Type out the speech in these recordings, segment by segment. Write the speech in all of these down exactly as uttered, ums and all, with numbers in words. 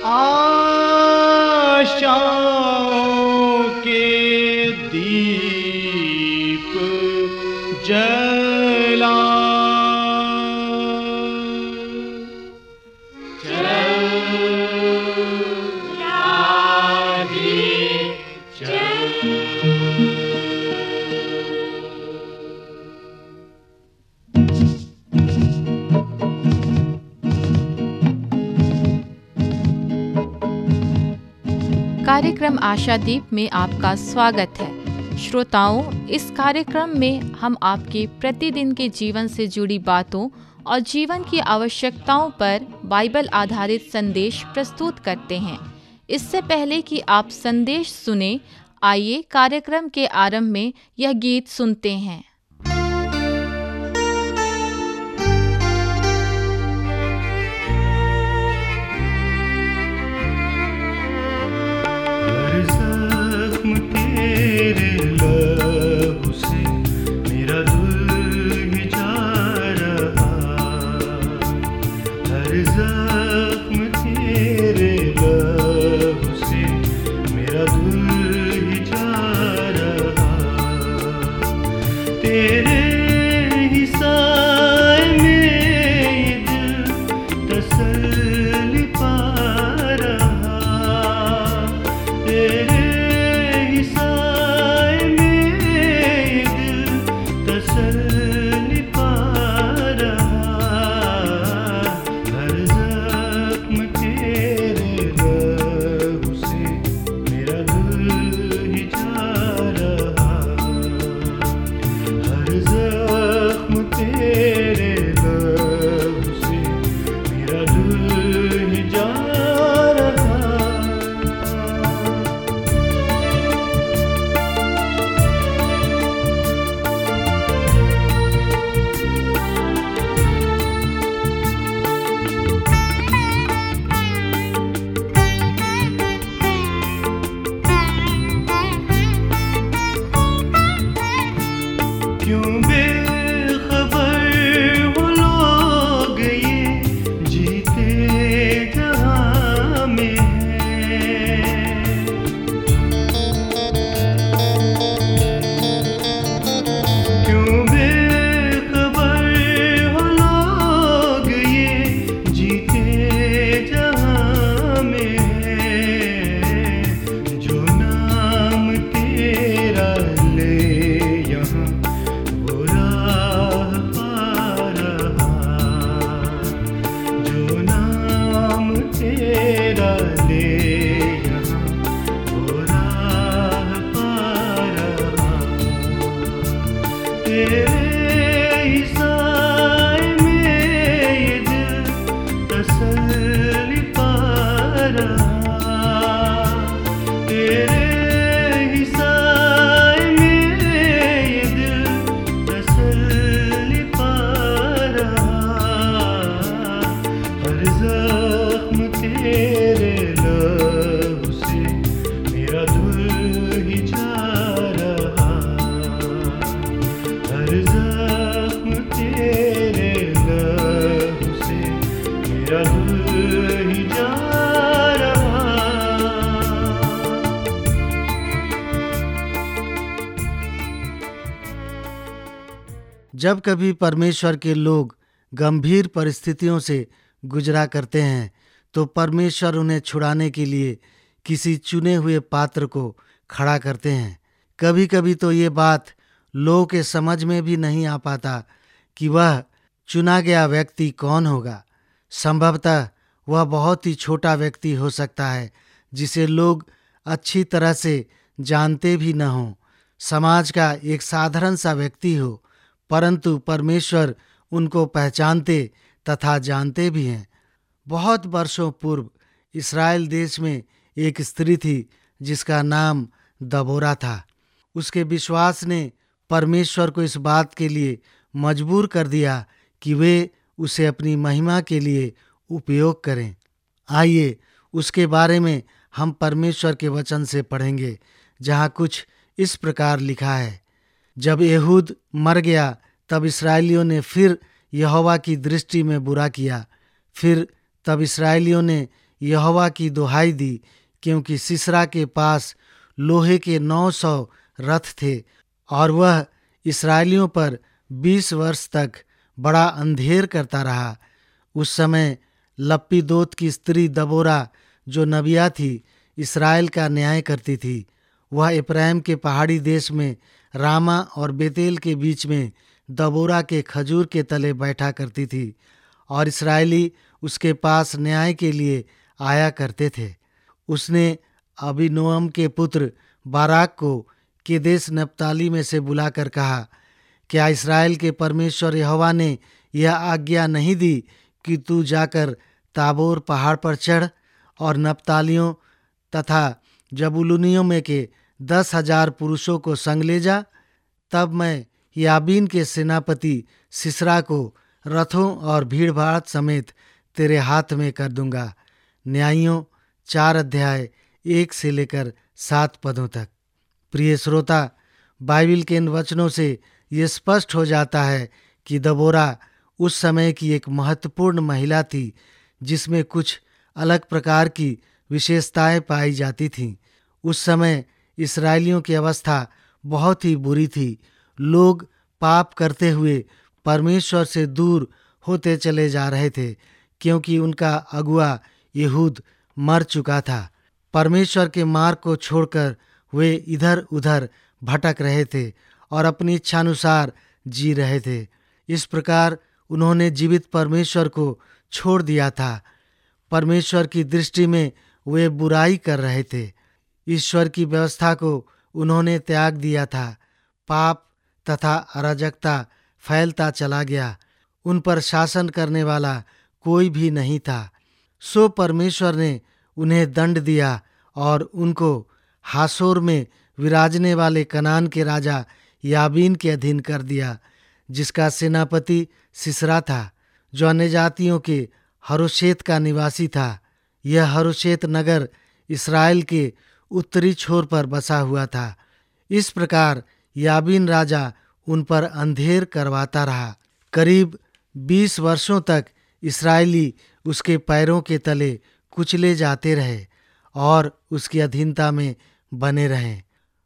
आशाओं के दीप जला चल राधे चल। कार्यक्रम आशादीप में आपका स्वागत है। श्रोताओं, इस कार्यक्रम में हम आपके प्रतिदिन के जीवन से जुड़ी बातों और जीवन की आवश्यकताओं पर बाइबल आधारित संदेश प्रस्तुत करते हैं। इससे पहले कि आप संदेश सुने, आइए कार्यक्रम के आरंभ में यह गीत सुनते हैं। तेरे लहू से मेरा दिल ही जा रहा, हर जख्म तेरे लहू से मेरा दिल ही जा रहा, तेरे ही साए में ये दिल तसल्ली पा रहा, तेरे जब कभी परमेश्वर के लोग गंभीर परिस्थितियों से गुजरा करते हैं तो परमेश्वर उन्हें छुड़ाने के लिए किसी चुने हुए पात्र को खड़ा करते हैं। कभी कभी तो ये बात लोगों के समझ में भी नहीं आ पाता कि वह चुना गया व्यक्ति कौन होगा। संभवतः वह बहुत ही छोटा व्यक्ति हो सकता है जिसे लोग अच्छी तरह से जानते भी न हों, समाज का एक साधारण सा व्यक्ति हो, परंतु परमेश्वर उनको पहचानते तथा जानते भी हैं। बहुत वर्षों पूर्व इस्राएल देश में एक स्त्री थी जिसका नाम दबोरा था। उसके विश्वास ने परमेश्वर को इस बात के लिए मजबूर कर दिया कि वे उसे अपनी महिमा के लिए उपयोग करें। आइए उसके बारे में हम परमेश्वर के वचन से पढ़ेंगे, जहाँ कुछ इस प्रकार लिखा है। जब यहूद मर गया तब इस्राएलियों ने फिर यहोवा की दृष्टि में बुरा किया। फिर तब इस्राएलियों ने यहोवा की दुहाई दी, क्योंकि सिसरा के पास लोहे के नौ सौ रथ थे और वह इस्राएलियों पर बीस वर्ष तक बड़ा अंधेर करता रहा। उस समय लप्पीदोत की स्त्री दबोरा, जो नबिया थी, इस्राएल का न्याय करती थी। वह एप्रैम के पहाड़ी देश में रामा और बेतेल के बीच में दबोरा के खजूर के तले बैठा करती थी और इस्राएली उसके पास न्याय के लिए आया करते थे। उसने अबीनोअम के पुत्र बाराक को केदेश नप्ताली में से बुलाकर कहा, क्या इस्राएल के परमेश्वर यहोवा ने यह आज्ञा नहीं दी कि तू जाकर ताबोर पहाड़ पर चढ़ और नप्तालियों तथा जबूलूनियों में के दस हजार पुरुषों को संग ले जा? तब मैं याबीन के सेनापति सिसरा को रथों और भीड़ भाड़ समेत तेरे हाथ में कर दूंगा। न्यायियों चार अध्याय एक से लेकर सात पदों तक। प्रिय श्रोता, बाइबिल के इन वचनों से ये स्पष्ट हो जाता है कि दबोरा उस समय की एक महत्वपूर्ण महिला थी, जिसमें कुछ अलग प्रकार की विशेषताएं पाई जाती थीं। उस समय इस्राएलियों की अवस्था बहुत ही बुरी थी। लोग पाप करते हुए परमेश्वर से दूर होते चले जा रहे थे, क्योंकि उनका अगुआ यहूद मर चुका था। परमेश्वर के मार्ग को छोड़कर वे इधर उधर भटक रहे थे और अपनी इच्छानुसार जी रहे थे। इस प्रकार उन्होंने जीवित परमेश्वर को छोड़ दिया था। परमेश्वर की दृष्टि में वे बुराई कर रहे थे। ईश्वर की व्यवस्था को उन्होंने त्याग दिया था। पाप तथा अराजकता फैलता चला गया। उन पर शासन करने वाला कोई भी नहीं था। सो परमेश्वर ने उन्हें दंड दिया और उनको हासोर में विराजने वाले कनान के राजा याबीन के अधीन कर दिया, जिसका सेनापति सिसरा था, जो अन्य जातियों के हरोशेत का निवासी था। यह हरोशेत नगर इस्राएल के उत्तरी छोर पर बसा हुआ था। इस प्रकार याबीन राजा उन पर अंधेर करवाता रहा। करीब बीस वर्षों तक इस्राएली उसके पैरों के तले कुचले जाते रहे और उसकी अधीनता में बने रहे,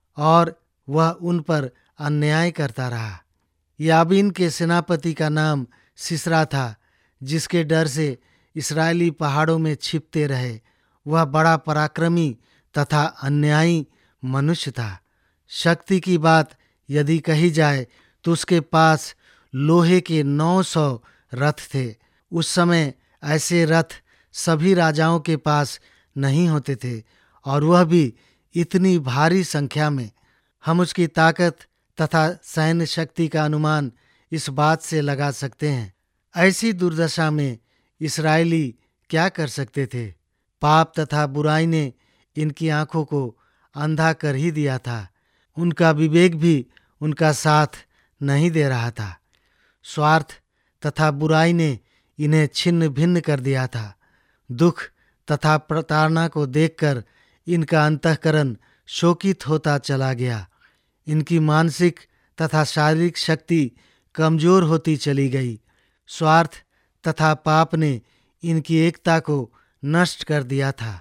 और वह उन पर अन्याय करता रहा। याबीन के सेनापति का नाम सिसरा था, जिसके डर से इस्राएली पहाड़ों में छिपते रहे। वह बड़ा पराक्रमी तथा अन्यायी मनुष्य था। शक्ति की बात यदि कही जाए तो उसके पास लोहे के नौ सौ रथ थे। उस समय ऐसे रथ सभी राजाओं के पास नहीं होते थे, और वह भी इतनी भारी संख्या में। हम उसकी ताकत तथा सैन्य शक्ति का अनुमान इस बात से लगा सकते हैं। ऐसी दुर्दशा में इस्राएली क्या कर सकते थे? पाप तथा बुराई ने इनकी आंखों को अंधा कर ही दिया था। उनका विवेक भी उनका साथ नहीं दे रहा था। स्वार्थ तथा बुराई ने इन्हें छिन्न भिन्न कर दिया था। दुख तथा प्रताड़ना को देखकर इनका अंतःकरण शोकित होता चला गया। इनकी मानसिक तथा शारीरिक शक्ति कमजोर होती चली गई। स्वार्थ तथा पाप ने इनकी एकता को नष्ट कर दिया था।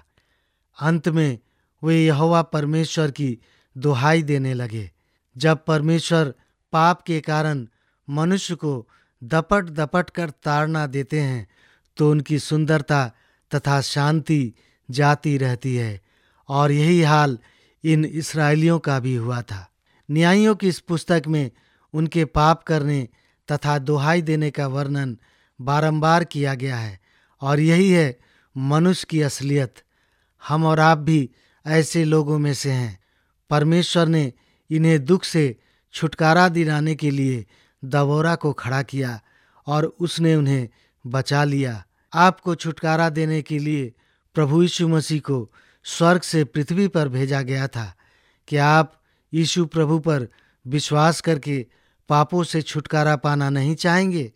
अंत में वे यहोवा परमेश्वर की दुहाई देने लगे। जब परमेश्वर पाप के कारण मनुष्य को दपट दपट कर ताड़ना देते हैं, तो उनकी सुंदरता तथा शांति जाती रहती है, और यही हाल इन इस्राएलियों का भी हुआ था। न्यायियों की इस पुस्तक में उनके पाप करने तथा दुहाई देने का वर्णन बारंबार किया गया है, और यही है मनुष्य की असलियत। हम और आप भी ऐसे लोगों में से हैं। परमेश्वर ने इन्हें दुख से छुटकारा दिलाने के लिए दबोरा को खड़ा किया और उसने उन्हें बचा लिया। आपको छुटकारा देने के लिए प्रभु यीशु मसीह को स्वर्ग से पृथ्वी पर भेजा गया था। क्या आप यीशु प्रभु पर विश्वास करके पापों से छुटकारा पाना नहीं चाहेंगे?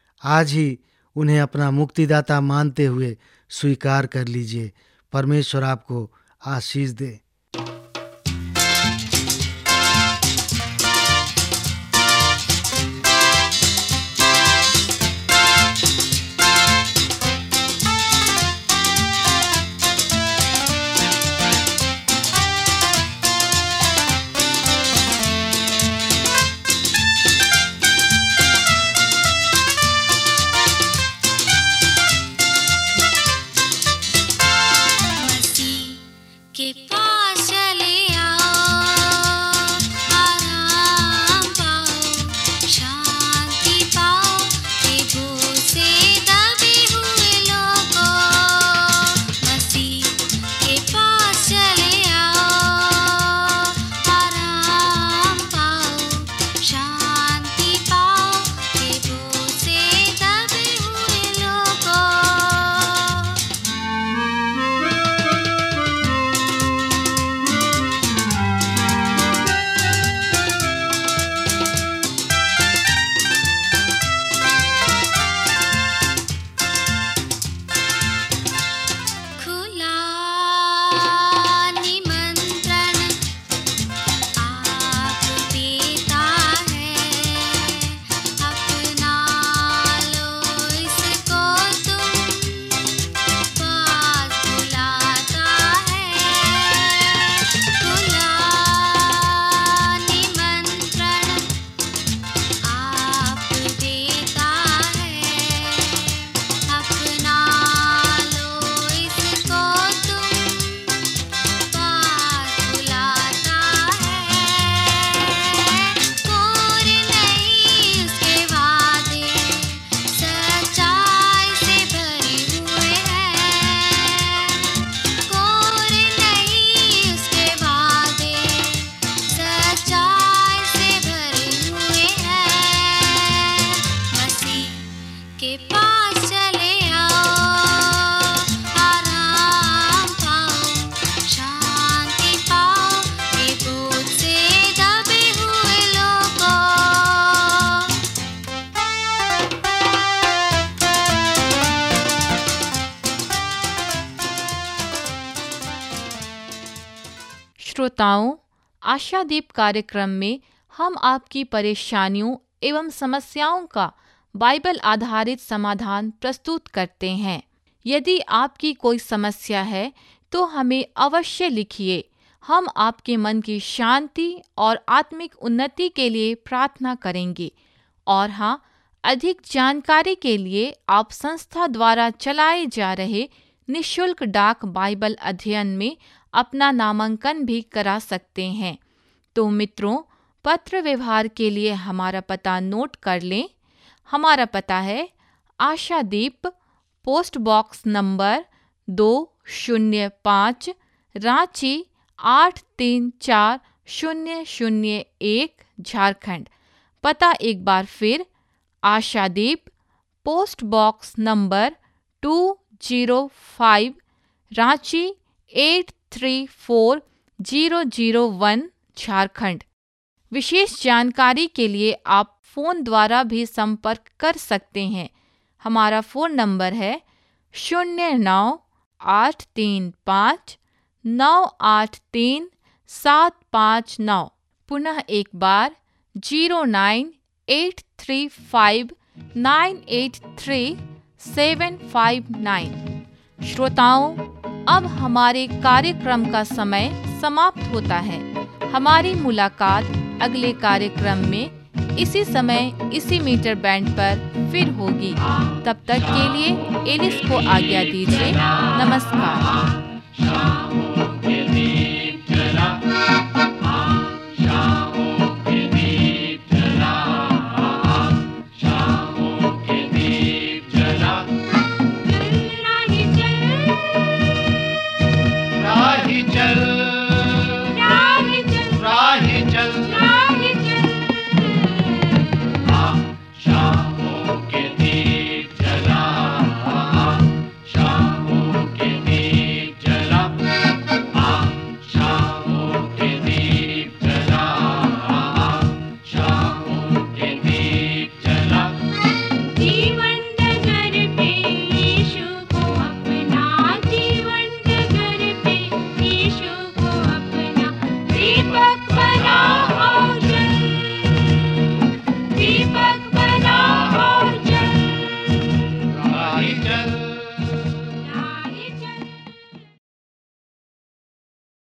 आज ही उन्हें अपना मुक्तिदाता मानते हुए स्वीकार कर लीजिए। परमेश्वर आपको आशीष दे। श्रोताओं, आशादीप कार्यक्रम में हम आपकी परेशानियों एवं समस्याओं का बाइबल आधारित समाधान प्रस्तुत करते हैं। यदि आपकी कोई समस्या है तो हमें अवश्य लिखिए। हम आपके मन की शांति और आत्मिक उन्नति के लिए प्रार्थना करेंगे। और हाँ, अधिक जानकारी के लिए आप संस्था द्वारा चलाए जा रहे निशुल्क डाक बाइबल अध्ययन में अपना नामांकन भी करा सकते हैं। तो मित्रों, पत्र व्यवहार के लिए हमारा पता नोट कर लें। हमारा पता है आशादीप, पोस्ट बॉक्स नंबर दो शून्य पाँच, रांची आठ तीन चार शून्य शून्य एक, झारखंड। पता एक बार फिर, Ashadeep, post box number two zero five, Ranchi eight three four zero zero one, Jharkhand. विशेष जानकारी के लिए आप फ़ोन द्वारा भी संपर्क कर सकते हैं। हमारा फ़ोन नंबर है शून्य नौ आठ तीन पाँच नौ आठ तीन सात पाँच नौ। पुनः एक बार zero nine eight three five nine eight three seven five nine. श्रोताओं, अब हमारे कार्यक्रम का समय समाप्त होता है। हमारी मुलाकात अगले कार्यक्रम में इसी समय इसी मीटर बैंड पर फिर होगी। तब तक के लिए एलिस को आज्ञा दीजिए। नमस्कार।